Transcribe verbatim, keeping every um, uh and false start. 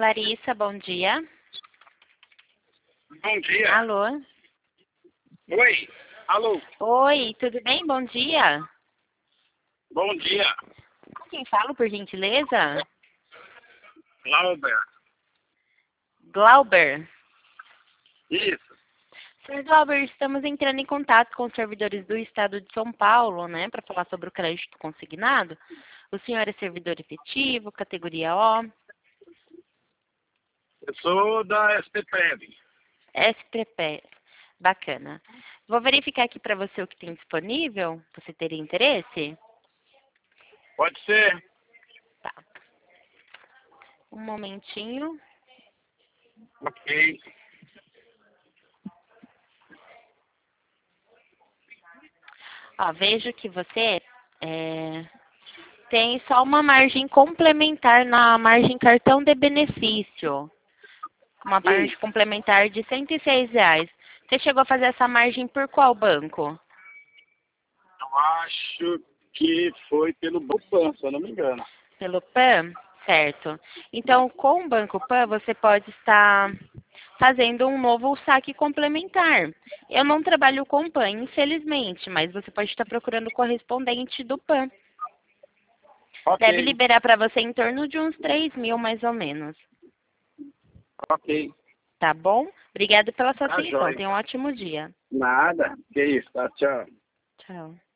Larissa, bom dia. Bom dia. Alô? Oi. Alô. Oi, tudo bem? Bom dia. Bom dia. Com quem falo, por gentileza? Lauber. Glauber. Isso. senhor Glauber, estamos entrando em contato com os servidores do Estado de São Paulo, né, para falar sobre o crédito consignado. O senhor é servidor efetivo, categoria O, Eu sou da S P P M. S P P. Bacana. Vou verificar aqui para você o que tem disponível. Você teria interesse? Pode ser. Tá. Um momentinho. Ok. Ó, vejo que você é, tem só uma margem complementar na margem cartão de benefício. Uma margem Hum, complementar de cento e seis reais. Você chegou a fazer essa margem por qual banco? eu acho que foi pelo Bupan, se eu não me engano. Pelo Pan? Certo. Então, com o Banco Pan, você pode estar fazendo um novo saque complementar. Eu não trabalho com Pan, infelizmente, mas você pode estar procurando o correspondente do Pan. Deve Ok. liberar para você em torno de uns três mil, mais ou menos. Ok. Tá bom? Obrigada pela sua Tá atenção. jóia. Tenha um ótimo dia. Nada. Que isso, tá? Tchau. Tchau.